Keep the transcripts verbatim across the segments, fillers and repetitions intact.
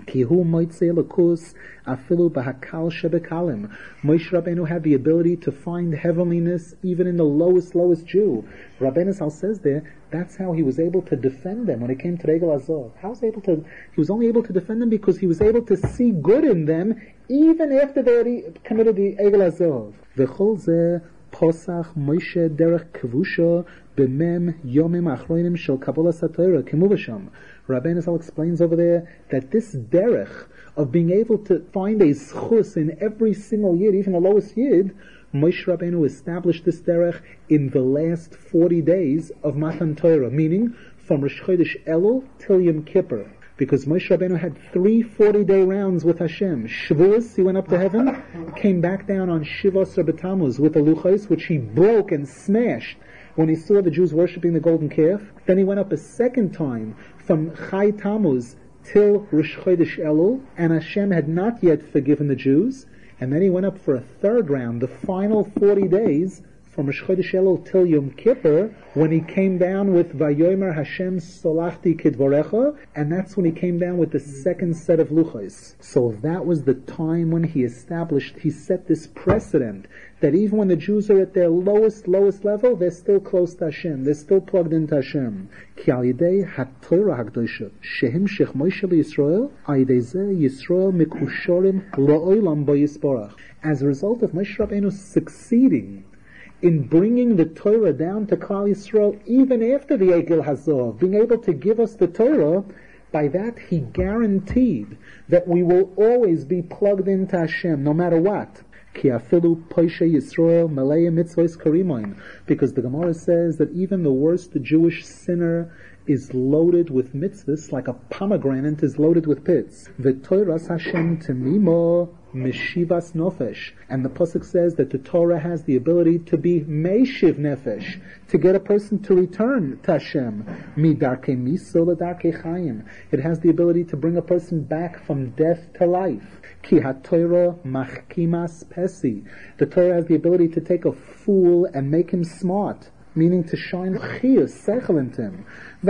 Kihu moitze lakus afilu bahakal shebekalim. Moshe Rabbeinu had the ability to find heavenliness even in the lowest, lowest Jew. Rabbeinu Sal says there, that's how he was able to defend them when it came to Egel Azov. How was he able to? He was only able to defend them because he was able to see good in them even after they already committed the Egel Azov. V'chol zeh posach Moshe derech kavusha b'mem yomim achronim shel kabbalas haTorah kemuvasham. Rabbeinu Zal explains over there that this derech of being able to find a schus in every single yid, even the lowest yid, Moshe Rabbeinu established this derech in the last forty days of Matan Torah, meaning from Rosh Chodesh Elul till Yom Kippur. Because Moshe Rabbeinu had three forty-day rounds with Hashem. Shavuos, he went up to heaven, came back down on Shivos B'Tammuz with the Luchos, which he broke and smashed when he saw the Jews worshipping the golden calf. Then he went up a second time from Chai Tammuz till Rosh Chodesh Elul, and Hashem had not yet forgiven the Jews. And then he went up for a third round, the final forty days, from Rosh Chodesh Elul till Yom Kippur, when he came down with Vayomer Hashem Solachti Kidvorecha, and that's when he came down with the second set of Luchos. So that was the time when he established, he set this precedent, that even when the Jews are at their lowest, lowest level, they're still close to Hashem, they're still plugged into Hashem. Ki al yidei ha-Torah HaKdosha, shehimshech Moshe Yisrael, al yidei zeh Yisrael mikushorim la'olam bo yisborach. As a result of Moshe Rabbeinu succeeding in bringing the Torah down to Klal Yisrael, even after the Egel Hazov, being able to give us the Torah, by that he guaranteed that we will always be plugged into Hashem, no matter what. Ki afilu poishe Yisrael malei mitzvos karimoin, because the Gemara says that even the worst Jewish sinner is loaded with mitzvahs, like a pomegranate is loaded with pits. V'toras Hashem temimo Meshivas Nofesh. And the Pasuk says that the Torah has the ability to be Meshiv Nefesh, to get a person to return to Hashem. Midarke Miso Ladarke Chaim. It has the ability to bring a person back from death to life. Ki HaTorah Machkimas Pesi. The Torah has the ability to take a fool and make him smart, meaning to shine chiyus, seichel into him.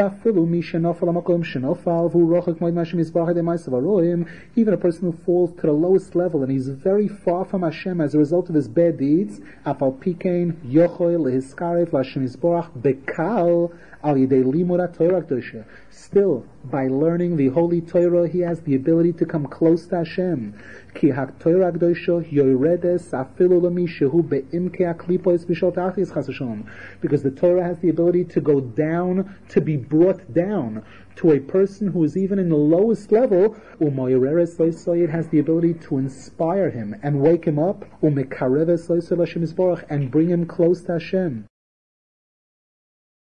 Even a person who falls to the lowest level and he's very far from Hashem as a result of his bad deeds, still, by learning the Holy Torah, he has the ability to come close to Hashem. Because the Torah has the ability to go down, to be brought down to a person who is even in the lowest level. It has the ability to inspire him and wake him up, and bring him close to Hashem.